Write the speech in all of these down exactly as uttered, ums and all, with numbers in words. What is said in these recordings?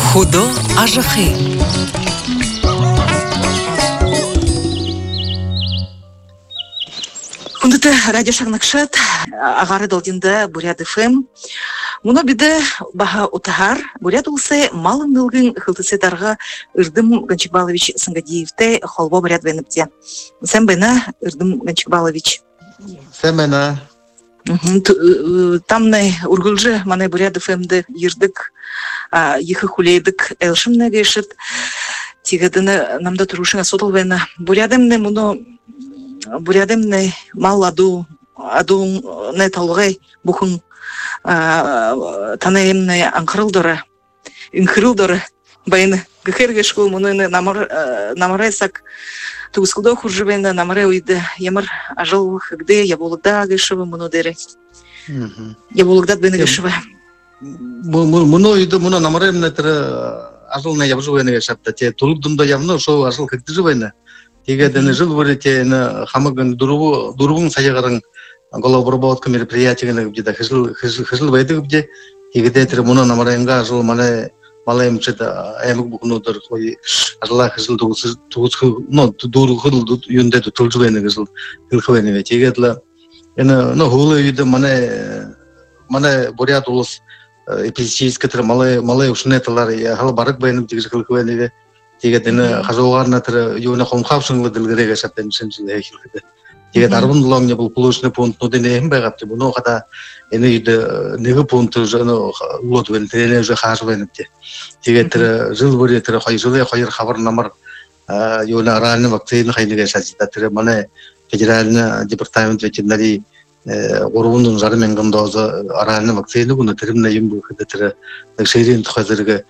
Худо ажахи. Ундыты радио шагнакшат агары долдинда Бурят эф эм. Муно биде баха утахар Бурят улсы малын нылгын хылтысетарға Ирдым Ганчикбалович Сангадиевте холбо Бурят венепте. Сен бена Ирдым Ганчикбалович. Сен бена. Тамны ургылжы маны Бурят эф эмді ердік, ехы хулейдік элшымны гешет. Тигадыны намда турушыңа сотыл вена. Бурядымны муно Бурядымны мал аду аду не талгай бухун танаемны анкырылдыры инкырылдыры байны гехерге школ муны намар намарайсак тугускылда хуржыбайны намарай уйды ямыр ажыл где я болгда гешевы муну дере я болгда бені гешевы муну уйды муну намарайымны тірі ажылна ябжывайны гешапта те тулубдымда ямны шо ажыл кекті жывайны Тигаданы жыл вырете хамаган дуру дурун саягаран голоборбот мероприятияны где-то хижил хижил вайдык где тигадетер муна намарайынга жыл малай малайым чета аямык букнудыр кой ажла хижил тугус тугус ну дуру хил юнде тулжугайны хижил хилхвайны тигадла эна ну хулы үйдө мана мана Бурят улус эпизический малай малай ушнеталар хал барык байны тигиз хилхвайны Тигадыны хажугарна тыры юна хомхапшыңлы дилгереге шаптен шынчылы хилхиде. Тигад арбын ломне бул пулушны пункт нудене эм байгапты. Буну када эне үйдө неги пункту жаны улотвен тене же хажвенипте. Тигад тыры жыл бери тыры хайжылы хайыр хабар намар юна аральны вакцины хайныга шасита тыры мана федеральный департамент ветеринарий орунун жарымен гандозы аральны вакцины буну тырымна юм бухиде тыры шерин тухазырга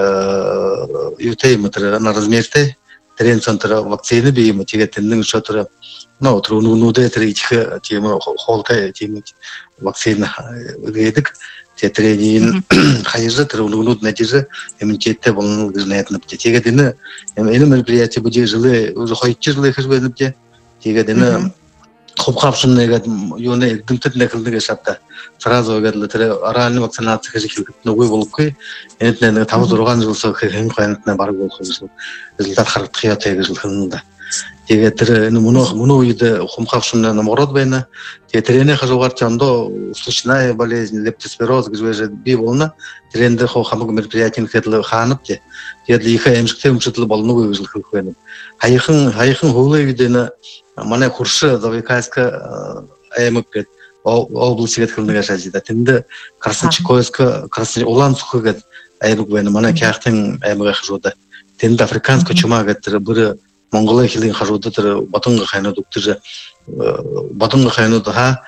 ютеймутер на размерте терен центра вакцины бейму тигетиннин шотра ну труну нуде тричха тема холка тема вакцина гедик тетренин хайжа труну нуд натижа эмчетте болну гызнетнеп тигетини эми мероприятие буде жылы уже хайчы жылы хизбенипте тигетини хопхапшыннега юне дымтетне кылдыга шапта сразу гадлы тире аральный вакцинация хижик ногой болуп кой энтне табы турган жылсы хен кайнатына бар болуп жыл результат харып кыяты жыл хынында теге тире муну муну үйдө хопхапшынна намород байна тетерене хажугар чандо случайная болезнь лептоспироз гжвеже би болна тренде хо хамык мероприятиен хетлы ханып те теди их эмшикте умшытлы болну жыл хын хайхын хайхын хулы үйдөнө мана курсы Завикайска аямык области кылныга шажида тинде Красноярска Краснояр Улан-Сухой гет аямык бен мана кяхтын аямыга хажуда тинде африканска чума геттер бир Монголия хилин хажуда тер батынга хайна дуктыжы батынга хайна да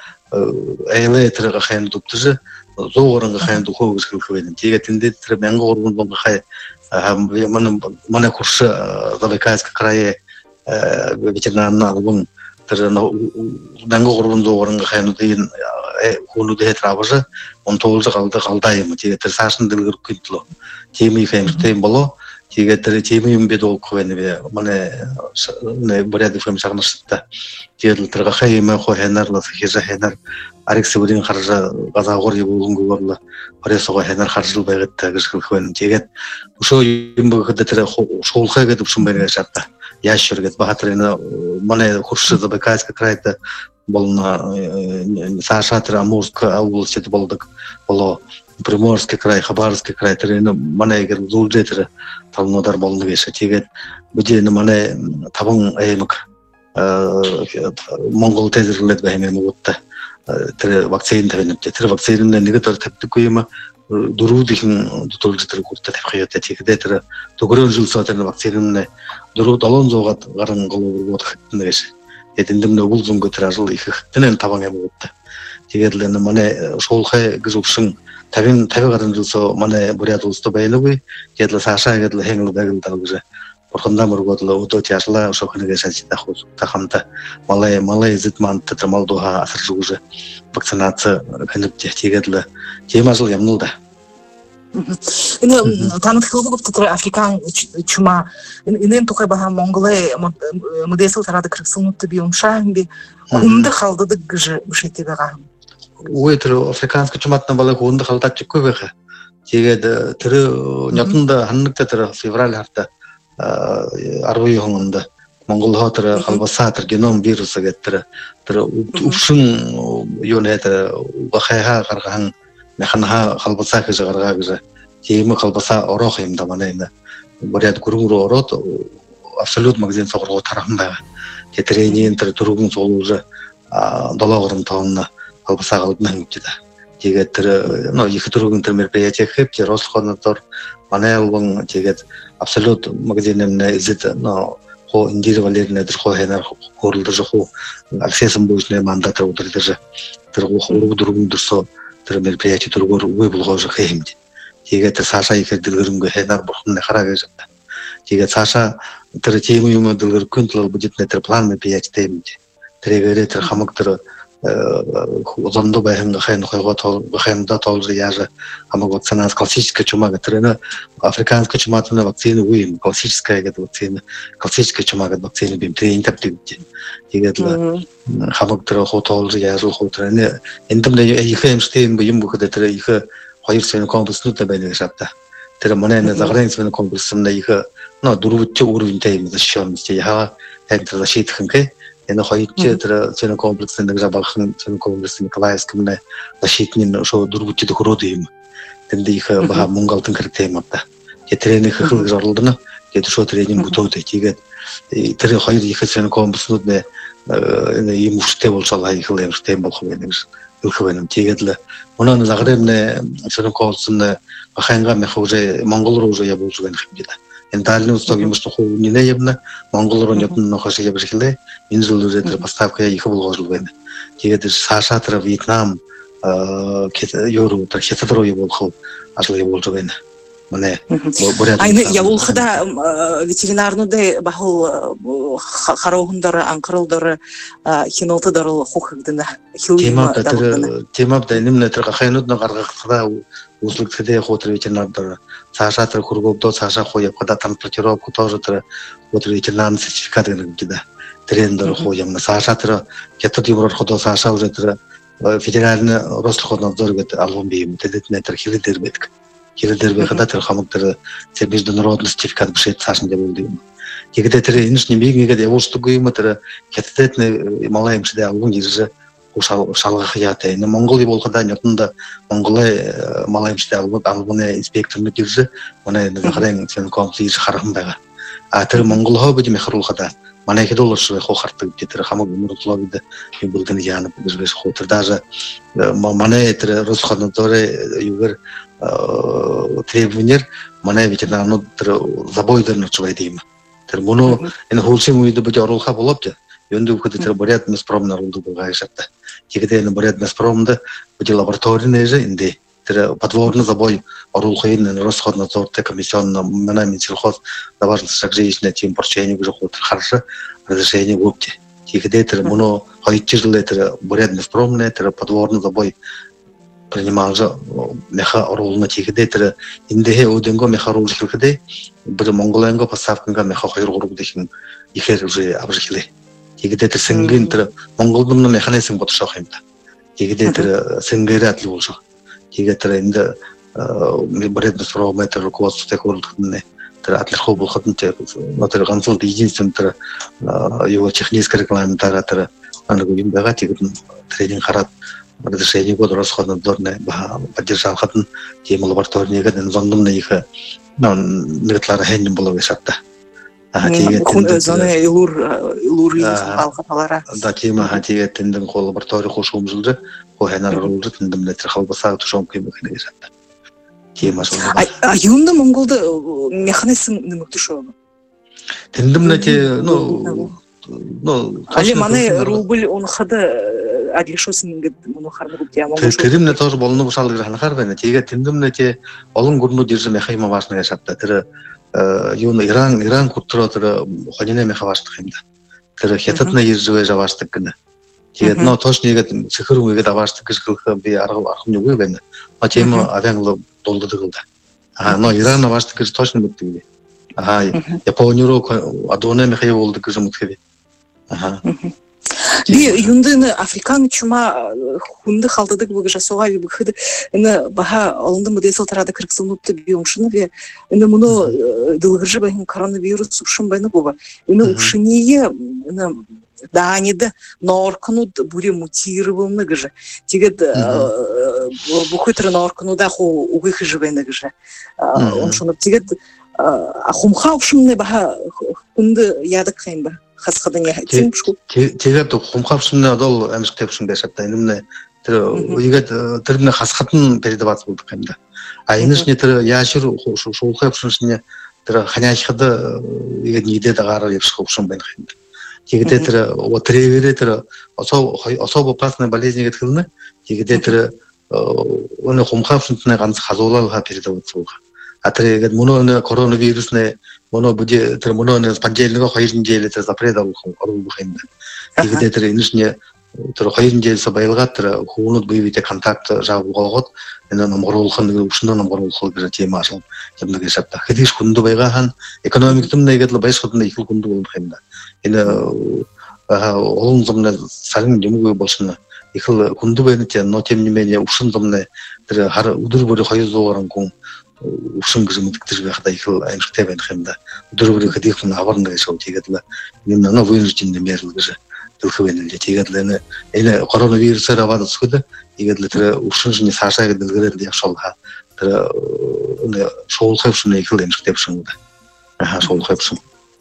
айлы терга хайна дуктыжы зоорынга хайна духовый кылкыбен теге тинде тер менга оргун болга хай мана мана курсы Завикайска крае ветеринарный албун тер менга оргун зоорынга хайна дейин хулу де трабажы он тогузу калды калдайым теге тер сашын дилгир күнтлө теми фемтем боло теге тер теми юмбе дол квене мана не Бурят эф эм шагнышта теге терга хайма хойнарлы хижа хенар арексибудин харжа газагор ебулгун горлы паресого хенар харжыл байгытта гышкыл квен теге ошо юмбе кыда тер шолха кетип шумбеге шатта ящерге багатрына мана курсы Забайкальска крайда болна Саша Амурск области болдык боло Приморский край Хабаровский край терена мана эгер зулжетер талнодар болну кеше тегет будени мана табын аемык монгол тезерлет беме мутта тер вакцин тенепте тер вакцинен неге тартыпты кuyma дуру дихин тутулжетер курта деп кыйта тегедетер тогөрөн жыл сатырны вакцинен дуру талон зогат гарын кылуу болот кеше этиндимне булзун көтөр жыл их тенен табан эме болду тегедлен мана шолхай гызупшын Тавин тавигарын жылсо мана Бурят улусты байлыгы кедле Саша кедле хеңил дагыл талгыжы Порханда мурготлы ото тяжла ошо кыныга шачита хос тахамта малай малай зитман татамалдуга асыржугы вакцинация кынып тегедле тема жыл ямнулда Ины танып кылып тутур Африкан чума инен тукай баха Монголия мудесыл тарады кырксынутты биумша би кумды халдыды гыжы ушетегага Уйтру африканский чуматна бала кунда халтачы көбеге тэгээд тэр нятанда ханнагта тэр февраль харта арван хононд Монгол хотор халбасаа тэр геном вирус гэдэг тэр тэр өвшин юу нэ тэр бахайха гаргахан механха халбасаа гэж гаргаа гэж тийм халбасаа орох юм да манай энэ бүрээд гүрэн рүү ороод абсолют магазин цогроо тархан байгаа. Тэгээд тэрний тэр дөрвөн цуулж долоогорн тонн халбасаа голдно гэж да. Тэгээд тэр ну их дөрвөн тэр мероприятие хэвчээ Рослохнодор манай өвгөн тэгээд абсолют магазинын эзэд ну хо индир валерны тэр хо хэнэр хөрлөж хо аксесом бүжнэ мандат өдөрдөр тэр хо дөрвөн дөрсө тэр мероприятие дөрвөр үе болгож хэмд. Тэгээд цаашаа их дөрвөнгө хэнэр бурхны хараа гэж. Тэгээд цаашаа тэр тийм юм дөрвөр күнтлэл бүжитнэ тэр план мероприятие хэмд. Тэрэгээрээ тэр хамаг тэр зондо байхын хэн хойгоо тол хэмдэ толж яаж хамаг вакцинаас классическая чума гэдэг африканская чумаатны вакцины үе классическая гэдэг вакцины классическая чума гэдэг вакцины бимтрээ интерптиг. Тэгээд хамаг тэр хоо толж яаж хоо тэр эндэмнэ их хэмжтэй юм бүхэд тэр их хоёр свэн комплекснууд байна гэж байна. Тэр манай загрын свэн комплекснда их но дөрвөч уровеньтай юм шиг яа тэр шийдэх юм гэ энэ хоёр тэр цэн комплексийн нэг жабахан цэн комплексийн классик мэ защитнин шо дөрвөчд хөрөөд юм. Тэнд их бага Монголын хэрэгтэй юм да. Тэгээд тренинг хийх зорилгоно тэгээд шо тренинг бүтөөд тэгээд тэр хоёр их цэн комплекснууд нэ энэ юм уштэй болсоо их хэрэгтэй юм болох байх гэж хэлэх байна. Тэгээд л өнөө загрын цэн комплексын баханга мэхүүж Монгол руу явуулж байгаа юм байна. Энэ дальний устог юм шүү дээ. Нэ явна Монгол руу явна нөхөш явжлээ. Энэ зүйлүүд тэр поставка их болгож байна. Тэгээд цаашаа тэр Вьетнам Европ тэр хятад руу явуулах ажил явуулж байна. Манай бүрээд айны явуулхада ветеринарнууд бахал харохондор анкролдор хинотодор хухагдана хилм тэр темап да нэмнэ тэр гахайнууд нь гаргахлаа услугтэй хотер ветеринар цаашаа тэр хургөвдөө цаашаа хуу явхада температурок тоже тэр хотер ветеринар сертификат гэдэг да трендер хуу юм цаашаа тэр хятад евроор ходоо цаашаа уже тэр федеральный Рослохнодор гэдэг албан бий мэдэд нэтер хэрэг дээр байдаг. Хэрэг байхад тэр хамаг тэр международный сертификат бишээд цаашаа явуулдаг юм. Тэгээд тэр энэ ч нэмийгээд явуулдаггүй юм тэр хятадны малай юмшдээ албан ирж шалгах яатай. Энэ Монголын болгода нютанда Монголын малай юмшдээ албан албаны инспекторны ирж манай захарын цэн комплекс хархан байгаа. А тэр Монгол хобд мехруулхада манай хэдүүлж хоо хартаг тэр хамаг өмөрлөг юм бүгдний яана бишгээс хоо тэр даже манай тэр Рослохнодор юугэр требования манай ветеринарнууд тэр забой дээр нөч байдаг юм. Тэр мөнөө энэ хөлсийн үед бид оруулахаа болоод юунд өгөхөд тэр буряд меспром нарунд байгаа шатта. Тэгээд энэ буряд меспромд бид лабораторийн нэж эндээ тэр подворный забой оруулахын Рослохнодортой комиссион манай Минсельхоз давар сагжижна тим порчение гэж хот харж разрешение өгдө. Тэгээд тэр мөнөө хоёр жил тэр буряд меспромны тэр подворный забой принимал же меха оруулна тийгдээ тэр эндээ өдөнгөө меха оруулахлаа бүр Монголынго поставканга меха хоёр гурав дэхин ихээр уже аврахлаа. Тийгдээ тэр сэнгийн тэр Монголын механизм бодсоох юм да. Тийгдээ тэр сэнгээрээ атлуулж. Тэгээд тэр энд бүрээд меспрометр руководствотой хөрлөхнэ тэр атлахуу болоход тэр тэр ганцхан единственный тэр юу технический регламентара тэр нэг юм байгаа тэгээд тренинг хараад разрешение год Рослохнодорны поддержал хатан тем лаборатории гэдэг зондомны их нэтлэр хэн болов шатта. А тэгээд хүн зоны юур юурын алхалара. Да тийм аа тэгээд тэндэн лаборатори хош өмжүүлж хоо ханаар оруулж тэндэн нэтлэр халбасаа төшөм юм гэж шатта. Тийм асуу. А юунд Монголд механизм нэмэгдэж шүү. Тэндэн нэт ну ну али манай рубль унахад адлишусын ингээд мөн харна гэдэг юм уу. Тэрэмнэ тоор болно гушаал гэж ханахаар байна. Тэгээд тэндэмнэ тий олон гүрнүүд ирж меха юм аваасна гэж шатта. Тэр юу н Иран Иран хүтрөө тэр хоньны меха аваасдаг юм да. Тэр хятадны ирж байж аваасдаг гэнэ. Тэгээд нөө тоочныгээд цэхэр үгээд аваасдаг гэж хэлэх би арга арга юм уу байна. А тийм авианлог дулдаг л да. А нөө Иран аваасдаг гэж тоочны мэддэг. А Японы руу адууны меха явуулдаг гэж мэддэг. Аха. Би юндыны Африкан чума хунды халтыдык буга жасоға би бухыды ины баха алынды мыдесыл тарады кырксылнутты би омшыны ве ины муну дылгыржы бахин коронавирус ушын байны буба ины ушыние ины даниды норкнуд буре мутированы гыжы тегет бухытры норкнуда ху угыхы жывайны гыжы омшыны тегет ахумха ушынны баха хунды ядык хайм ба хасхадан я хотим шку тегет хумхавшынны дол амшык тепшын дешапта инымны уйгат тырмны хасхатын передаваться болдук кайда а инышне тыр яшыр шулхавшынны тыр ханяшхады иге ниде дагары епшхушын бен кайда тегет тыр отревере тыр особо опасная болезнь геткылны тегет тыр оны хумхавшынны ганц хазолалга передаваться атырегет муну коронавирусне моно буде тер моно спонжельного хайрын желе тер запрет алган орулду хайнда. Тегде тер инишне тер хайрын жел сабайлга тер хуунут буйвите контакт жабы болгот эне номорулхан ушундан номорулхан бир тема ашыл. Жамдыгы шатта. Хедиш кунду байга хан экономиктум негетле байш кутунда икил кунду болуп хайнда. Эне олун замна сарын жумугу болсуна икил кунду байны те но тем не менее ушун замна тер хар удур бори хайзооран кун ушун гызмыктыр бахта икил айншык тебен хемда дурбур кадихун аварнда шоу тегетле немна но вынужденный мерил гыжы дылхыбенде тегетлени эле коронавирус равада суда игетле тер ушун жни сашага дылгырды шолга тер не шоул хепшун икил айншык тепшун да аха шоул хепшун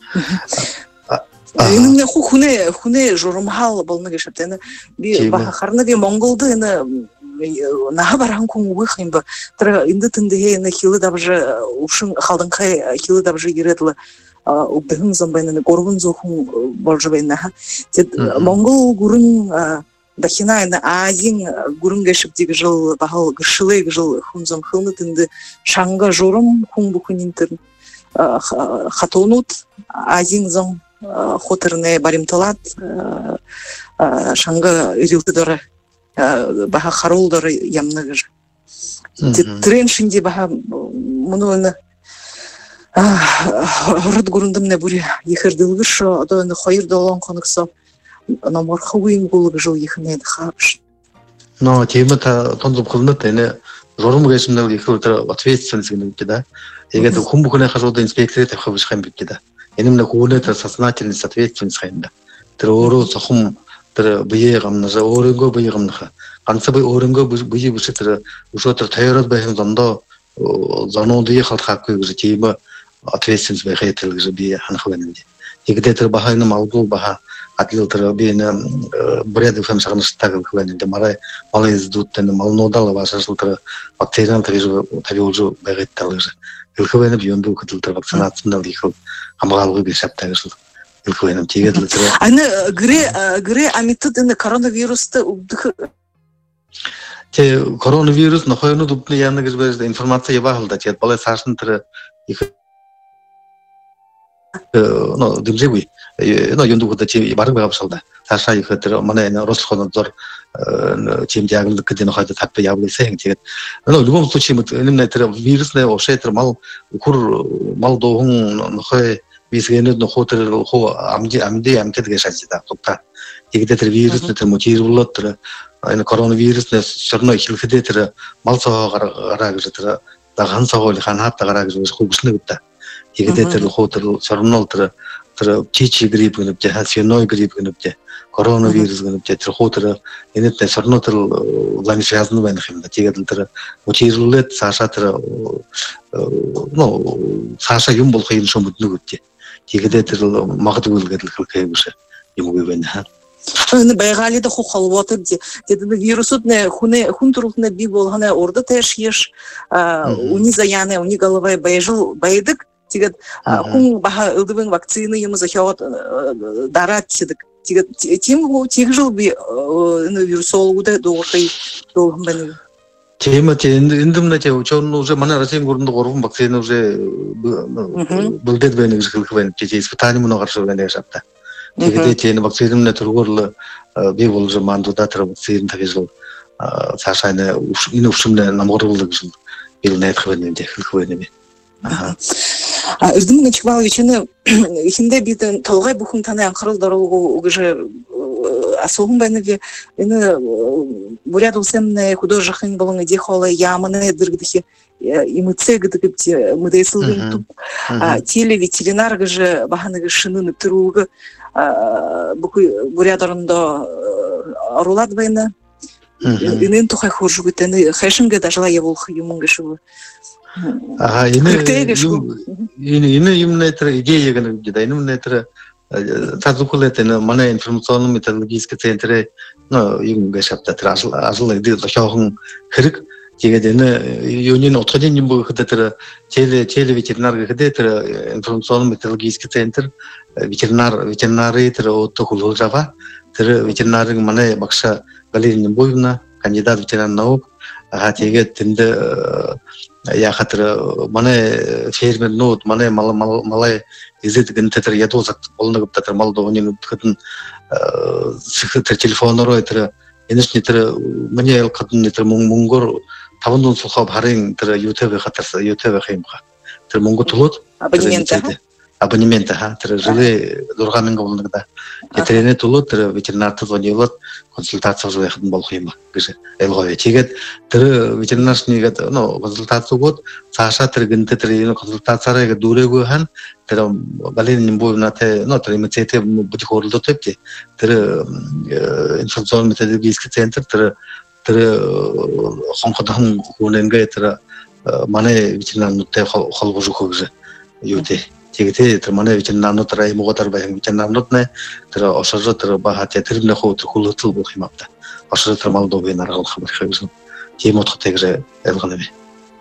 эне ху хуне хуне журмхал болны гешептени би бахарныги монголды эне нахабархан кун выхим ба тра инде тынде на хилы даже ушын халдынкай хилы даже иретлы убдын замбайны горгун зохун болжабайна тет монгол гурын дахина на азин гурын гешип диги жыл бахал гышылы жыл хунзам хылны тынды шанга жорум хун бухун интер хатонут азин зам хотерне баримталат шанга ирилты дора баха харулдары ямныгы. Треншинде баха муну рад гурундым не бури ехердылгы шо аданы хайыр долан коныкса намар хавин голыгы жыл ехнед хапш. Но тема-то тонзуб кылнат эне жорум гешимдел ехер ответственность генде да. Егер хумбукуна хажода инспектор это хабыш хам бит да. Энемне куулета сознательность ответственность хайнда. Терору сахум тер быйгамна за орынго быйгамна канцы бый орынго быйы бышы тер ушо тер тайрат байын зондо занонды хатхак кыгы тема ответственность байхетел гы би ханхвенде егде тер бахайны малгул баха атлил тер бина бред фэм сагныс тагыл хвенде марай малайз дуттен малнодал башашыл тер бактериал тер табиолжу байхеттел гы илхвене бионду кытыл тер вакцинациянда лихыл амгалгы бешаптагыл илхвенем тегетле тер аны гре гре амитыдын коронавирусты те коронавирус на хойну дупны яны гызбезде информация бахылда тет балай сашын тер их ну дымжеби ну юнду куда те барын багапсалда саша их тер мана рослхонадзор тем диагноз кеден хайда такпа яблыйсың тет ну в любом случае именно тер вирусный ошетер мал кур мал догун хой бизгене но хотер хо амди амди амтедге шажда топта егде тер вирусный тер мотивировал тер аны коронавирусный сырно хилхеде тер мал сага гарагы тер даган сагол ханат гарагы хубсны гытта егде тер хотер сырно тер тер чичи грипп гынып же свиной грипп гынып же коронавирус гынып же тер хотер энет сырно тер лани связаны байна химда тегедл тер мотивировал саша тер ну саша юм бол хайын шомутны гытте тегеде тер магды булгадыл кылкайбышы юмгы байна аны байгали да хохалваты де деди вирусут не хуне хунтурултне би болгана орда теш еш уни заяны уни головай байжыл байдык тигет хун баха ылдыбын вакцины ему захят дарат тидик тигет тим ху тигжыл би вирусологу да догой долгым бани тема те индимна те учон уже мана расем гурунда горбун вакцина уже булдет бени гылкыбен те испытание много гаршылган жапта тегеде тени вакцинамне тургурлы би болжу мандуда тер вакцина тагыжыл сашайны ины ушумне наморулык жыл билне этхвенде хылквенеме аха Ирдим Гачбалович аны хинде битен толгай бухун таны анкырыл дарылгы уже особым бәнеге ины бурят усемне художникын болың иде холы ямыны дыргдыхи имыце гдыгыпте мыдайсылгын туп телеветеринар гыжы баханыгы шынын тұруғы бүкіл бурядарында арулад бәйні инын тухай хоржу гытыны хайшынга дажала еволхы юмын гышывы. Ага, ины именно это идея гыда, именно это тазукулетен мана информационный методологический центр, ну, им гашапта ажыл ажыл иди лохохун хырык дегедени юнин отходен ним бу хыдатыр теле теле ветеринар гыдатыр информационный методологический центр ветеринар ветеринары тыр отохул жава тыр ветеринарын мана бакша Галерия Боевна, кандидат ветеринар наук, ага теге тинде я хатыр мана фермер нот мана малай изет ген тетер ядозак болнуп татыр малдогонин кытын сыхтыр телефонор айтыр энешни тер мне кытын тер мунгор тавындын сулха барың тер ютуб хатырса ютуб хаймга тер мунгу тулот абонемент абонемент ха тер жылы дурганын болнугда кетерене тулот тер ветеринар звонилот консультация уже ходим болхима гыжы элгове тегет тер ветеринарный ну консультация год саша тергин тер консультацияга дурегу хан тер Галерия Боевна те ну тер имцете бути хорлдо тепте тер информационный методологический центр тер тер хонходан хуненге тер мане ветеринарный те холгожу хогже юте тегете тер мане ветеринарный тер имоготар баян ветеринарный тер ошожо тер бахате терне хот хулутул болхимапта ошожо тер малдоге наргал хабар хабжу темот хотегже элганеме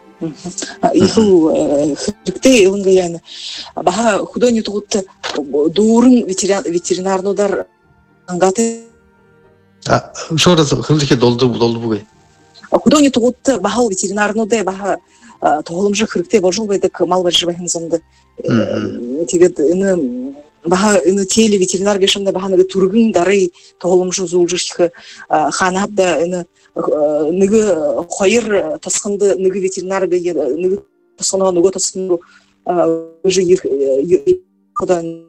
иху хыкте илынга яны баха худони тугутта дурун ветеринарнодар ангаты а шо раз хылдыке долду долду бугай худони тугутта баха ветеринарноде баха тоголумжы хырыкте божул байдык мал баржыбайнзамды тегет ины баха ины теле ветеринар бешимде баханыгы тургун дары тоголумжы зулжышхы ханабда ины ныгы хайыр тасқынды ныгы ветеринар бе ныгы тасқынға ныгы тасқынды уже кудан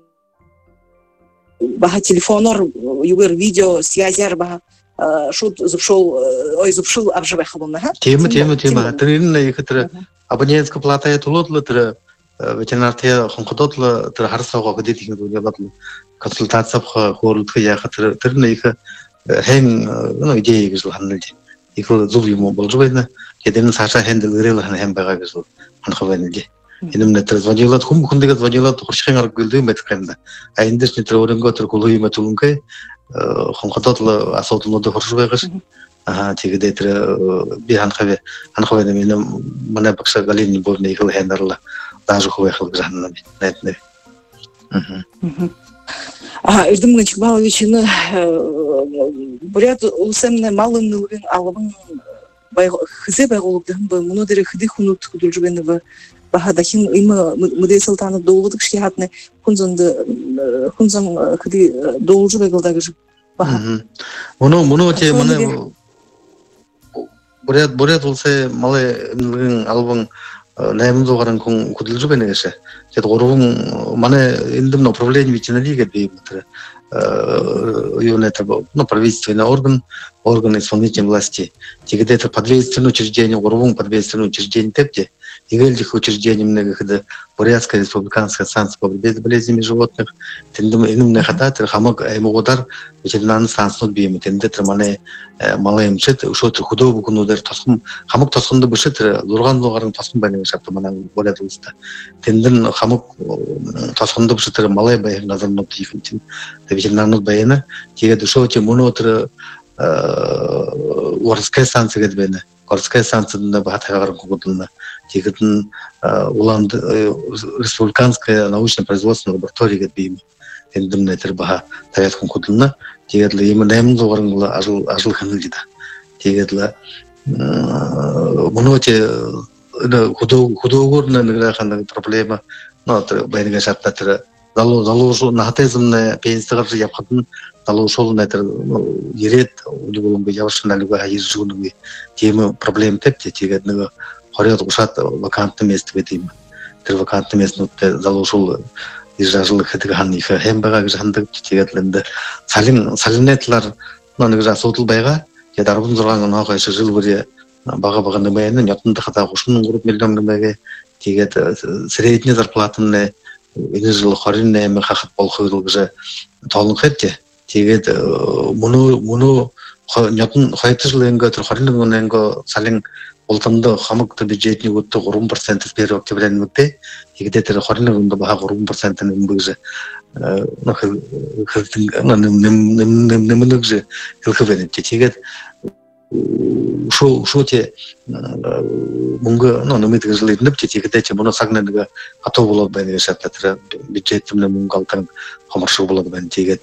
баха телефонор югер видео связяр баха шут зупшол ой зупшыл абжыбай хабылна ха тема тема тема тринна ихтра абонентская плата это лотлы тра ветеринар те хонходотлы тра харсага гдетих дулатлы консультация хорлтхы я хатыр тринна их хэн ну идея гизл ханлди ихо зулюмо болжбайна кеден саша хендел грел хан хэн бага гизл хан хавэнди инемне тра звонилат хум хундыга звонилат хуршхэн арг гылды меткэмда а индес не троренго тр кулуй метулункай хонходотлы асотулды хуршбайгыш ага тегеде тра би хан хаве хан хавэна менем мана бакша Галерия Боевна ихл хендерла даже хавэ хыл гжанна нетне мм А Эрдим Ганчбаловичны бурят усемне малын нылгын алыбын бай хызе байгулуктан бу муну дере хыды хунут кудулжбены бу бахадахин имы мыдей сылтаны доулудык шкиятны хунзанды хунзан хыды доулжу байгылдагы баха муну муну те муну бурят бурят улсе малы нылгын алыбын наймызу гаран кун кудулжбены геше кет горун мане индим управление ветеринарии беймутра юнета ну правительственный орган органы исполнительной власти тегде это подведомственное учреждение горун подведомственное учреждение тепте игельдих учреждений многих Бурятская республиканская станция по борьбе с болезнями животных тендем иным не хататер хамак эмудар ветеринарный станция беймут тенде трамане малаем чет ушот худобу кунудар тасхым хамак тасхымды бышетер лурган лугарын тасхым бане шапты мана болят улста тенден хамак тасхымды бышетер малай бай назарно тифин ветеринарный баяна теге душоте монотер Горская станция гэдбене Горская станция бахатагар кугудулна тегетин уланд республиканская научно-производственная лаборатория гэдбейми эндимне тер баха таяткын кудулна тегетле эми наймын зогарыңла ажыл ажыл ханылжида тегетле моноте худо худогорна награханда проблема но байнга шатта тер залу залу нахатезмне пенстагар япкатын залу шол нетер ерет улугулунга явшыналуга айжугунуги тема проблем тепте тегетнега хорят ушат вакантный место бетим тер вакантный место залу шол изражыл хэтган их хэмбага гжандык тигетлэнде салин салинетлар наны гжа сотылбайга я дарбын зурган нага жыл бүре бага баганы баяны нятында хата кушун групп миллион гэмэге тигет средний зарплатаны энэ жыл хорин нэм хахат болхойрул гжа толон хэтте тигет муну муну нятын хайтжлэнгэ тэр хорин нэнгэ салин ултамда хамагта бюджетний өттө гурван процент бер октябрьэн үтэ тигет тэр хорин нэнгэ бага гурван процент нэмбэгжэ нөх хэлтэн нэм нэм нэм нэмнэгжэ хэлхэвэн тигет шу шуте мунга ну нэмэдэг жил нэп тигет тэ муну сагнэнгэ хатуу болоод байна гэж шататра бюджетэмнэ мунгалтан хамаршуу болоод байна тигет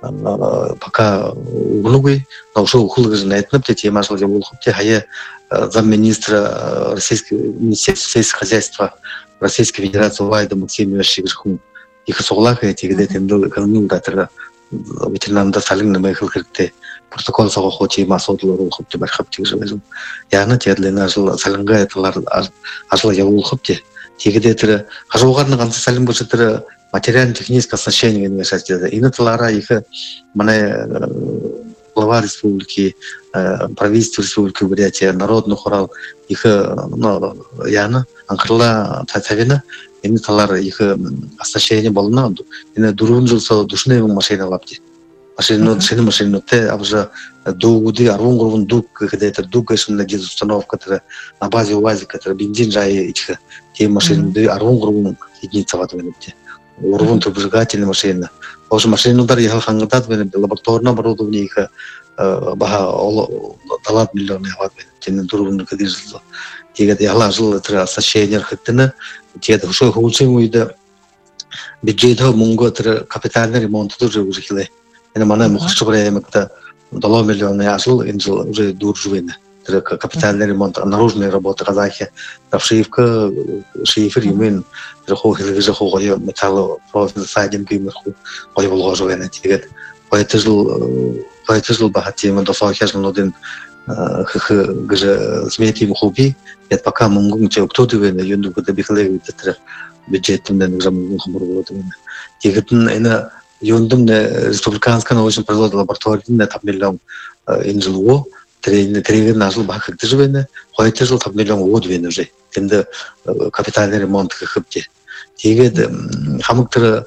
пока улугой на ушел ухулгыз найтнып те темашыл деп улхупте хая замминистра российского министерства сельского хозяйства Российской Федерации Вайда Максим Ивашевич их соглах эти где тем экономика тера ветеринарда салин на мехал хрте протокол сого хочи масодлор улхупте бархапте жевезу яна тедлена жыл салинга этлар ажла я улхупте тегде тера хажугарны ганцы салин болса тера материально-техническое оснащение университета. И на талара их мане глава республики, правительство республики Бурятия, народный хорал их ну яна анкрла татавина и на талара их оснащение было на и на дурун жилсо душные машины лапти. Машину шины машину те обжа дугуди арвун гурвун дуг когда это дуг на где установка которая на базе УАЗа которая бензин жай их те машины арвун гурвун единица ватвенте. Урвун турбиргательная машина. Уже машину удар ехал хангатат вен лабораторное оборудование их баха талат миллионы хват тен турбун кадижло. Тегет яла жил это оснащение хеттена. Тегет ушой хулчен уйда бюджет мунго это капитальный ремонт тоже уже хиле. Это мана мухшубрая мекта дало миллионы ажил инжил уже дуржуина. Это капитальный ремонт, наружные работы казахи, обшивка, шифер, юмин, рахох или рахох, я металл профиль сайдем гимерху, я вложу на тигет. Поэтому поэтому бахатим до сахежн один хх гже сметим хуби, я пока мунгун че кто-то вен, юнду куда бихлег это бюджет на грамму хмурвот. Тигет на юндум на республиканская научная производственная лаборатория на там миллион инжило. Тренинг тренинг нашел бахак тяжелый, хоть тяжел там миллион год вен уже. Тем капитальный ремонт как хобби. Тигет хамактер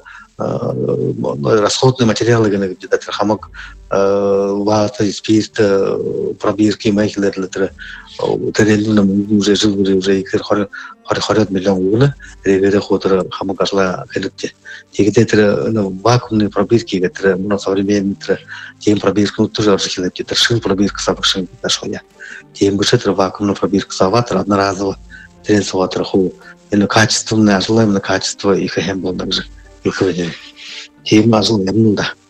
расходные материалы где-то хамак вата, спирт, пробирки, мехлер, литра. Тренинг уже жил уже их хор хорят миллион гуна. Регулярно ходят хамак ашла хелетте. Тигет это вакуумные пробирки, это много современные тем пробирку тоже архилепте, это шин пробирка сабшин дошел я. Тем больше это вакуумная пробирка саватра одноразово тренсоватра ху. И качественное ажлаем на качество их хэмбл также их выделили. Тем ажл я ну да.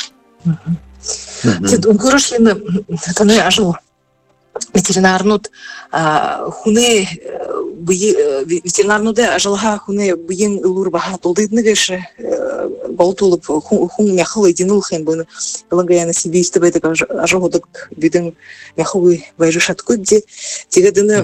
Тед унгорошлины это не ажл ветеринарнут хуне ветеринарнуде ажлха хуне бин лурбаха толдыдны геше болтулуп хун мяхыл единул хэн bunu лагаяна себе истебе так ажогодок бидин мяхылы байжашаткы де тегедины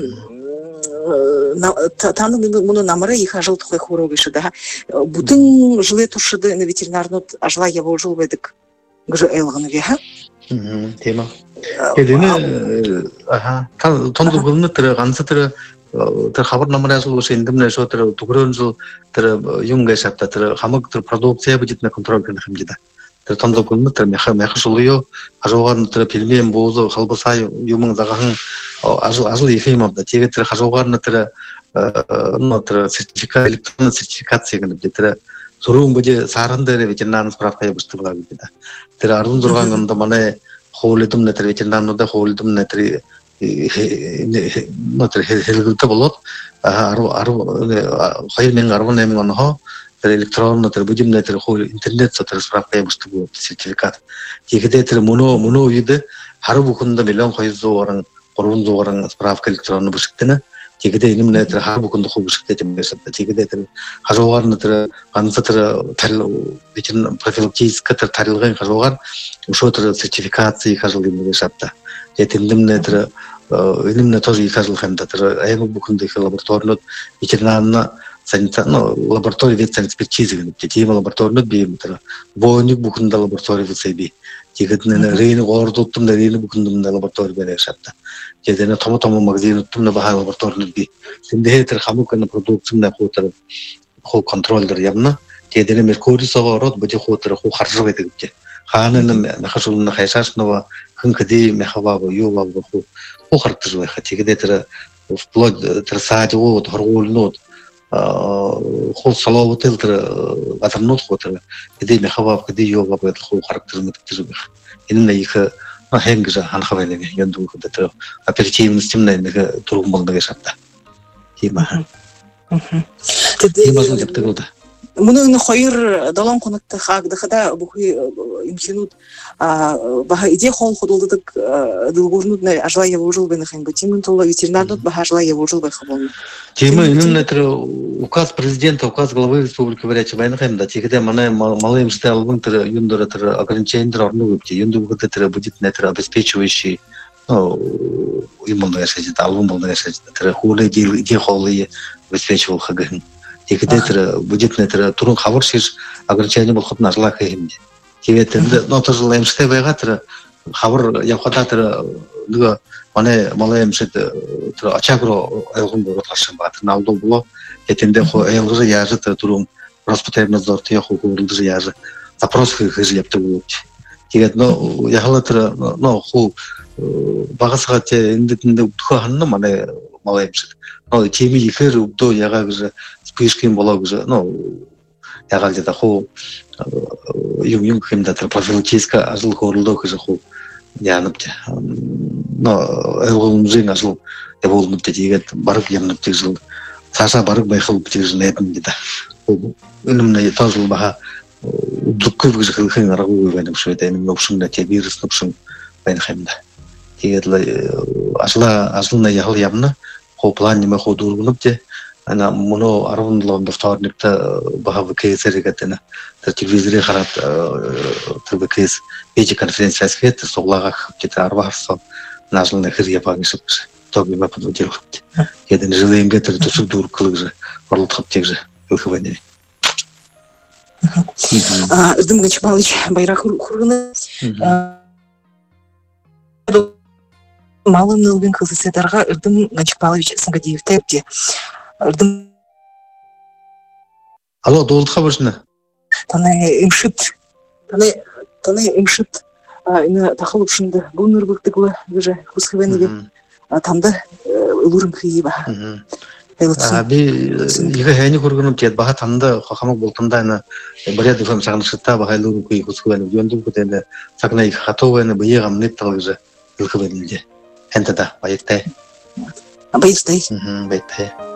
тану муну намары их ажыл тхой хворогышы да бутын жылы тушыды на ветеринарнут ажла я вожил ведик гже элганы веха тема эдине аха тонду гылны тыры гансы тыры тэр хабар номер ажил ошо эндимне ошо тэр тугрон жыл тэр юнга шапта тэр хамык тэр продукция будет на контроль гэнэ хэмжида тэр тонду гылны тэр мяха мяха шулуё ажугар тэр пельмен боозу халбаса юмын заган ажил ажил ефимовда теге тэр хажугар тэр ну тэр сертификат электронный сертификация гэнэ тэр сурун bude саранда ветеринарный справка ябыстыгла гэдэг. Тэр арван зургаан гонда манай хоолидум на тэр ветеринарнуудаа хоолидум на тэр нотер хэлгэлтэй болоод две тысячи десятый онохон тэр электронно тэр будимна тэр хоол интернет тэр справка ябыстыгла сертификат. Тэгэхдээ тэр мөнөө мөнөө үед харуу бүхэнд миллион двести орон trois орон справка электронно бүшигтэнэ. Тэгэхдээ энэ нэ тэр харуу бүхэнд хөвгөштэй юм байсан. Тэгэхдээ тэр хажуугаар нь тэр ганц тэр ветеринар профилактический тэр тарилгын хажуугаар өшөө тэр сертификаци хажуул юм байсан. Тэгээд энэ тэр энэ тоже их хажуул хэмдэ тэр аймаг бүхэнд их лабораториуд ветеринарны санитарно лаборатория ветеринарной экспертизы тема лабораторный бейм тара бойник букында лаборатория высеби тигетнен рейни гордуттум да рейни букундум лаборатория бере шатта жедене томо томо магазин уттум да баха лабораторный би синде тер хамукана продуктум да хотар хол контролдер ямна жедене меркурий согорот бути хотар ху харжык этигипте ханын нахашулна хайшашнова хынкади мехавабы ювабы ху ху хартыжвай хатигеде тер вплоть тер саадиго торгулнот хол саловы тылтыр атырнот хотыр иди мехаваб иди юваб это ху характырмыт тижбих инна их хенгжа анхавайнеге янду худатыр оперативностью нәнеге тургум болдыгы шатта тима тима жептегода Муну хойр далон конакта хагда хада бухи имчинут баха иде хол ходулдык дылгурнут на ажлая вужул бен хин бутимун тола ветеринарнут баха ажлая вужул бен хабон. Тема именно это указ президента, указ главы республики говорячи байнахем да тигде мана малым сталбун тер юндор тер ограничение орну гипти юнду тер будет на тер обеспечивающий ну именно решить албум был решить тер хуле ди ди холы обеспечивал хагын. Тигде тер будет на тер турун хабар шиш ограничение был ход нажла хем. Тигде но тоже лем ште байга тер хабар я хода тер 누가 만에 말하면 저 아차그로 알고 뭐 다시 봐. 나도 было это 호 элгы яжы турум Роспотребнадзор те хо гурылды яжы запрос хыжлепти болот. Тигет но я халатыр но хо багасга те индетинде туханны мане малайым шы. Но теми ихер удо яга гыжы спишкин боло гыжы но яга где-то хо юм юм кемда профилактика ажыл горылды гыжы хо яныпты. Но элгым жин ажыл я болдым тегет барып ямнып тежил. Саша барып байхыл тежил нетин дида. Үнемне тазыл баха дуккы гыжы хын арагы вайным шойда эми нопшунда те вирус нопшун байна хэмда. Тэгээд ажла ажлына яхал ямна хо план неме хо дургунуп те ана муну арвунлон дуртарникта баха вкесерегетена телевизоре харат тбкс эти конференция свет соглага кете арварсо нажлына хырья пагышып тоги ма подводил. Еден жылыйын гетер тусуп дур кылык же орлутхап тег же ылхыване. Ирдым Ганчбалович байрақ хургыны малым нылбин кылсыдарға Ирдым Ганчбалович Сангадиев тепти. Ирдым Алло, долд хабаршына. Таны имшит. Таны таны имшит. Ина тахылып шынды. Бұл нұрбықтыглы гыжы хусхывенеге тамды улурым кыйыба. Би иге хэни хургунуп тет баха тамда хахамак болтамда ана баря дефам сагнышта баха улурым кыйы хусхывен ёндум кутенде сагнай хатовен быегам неттал гыжы ылхывенилде. Энтада байыктай. Байыктай. Байыктай.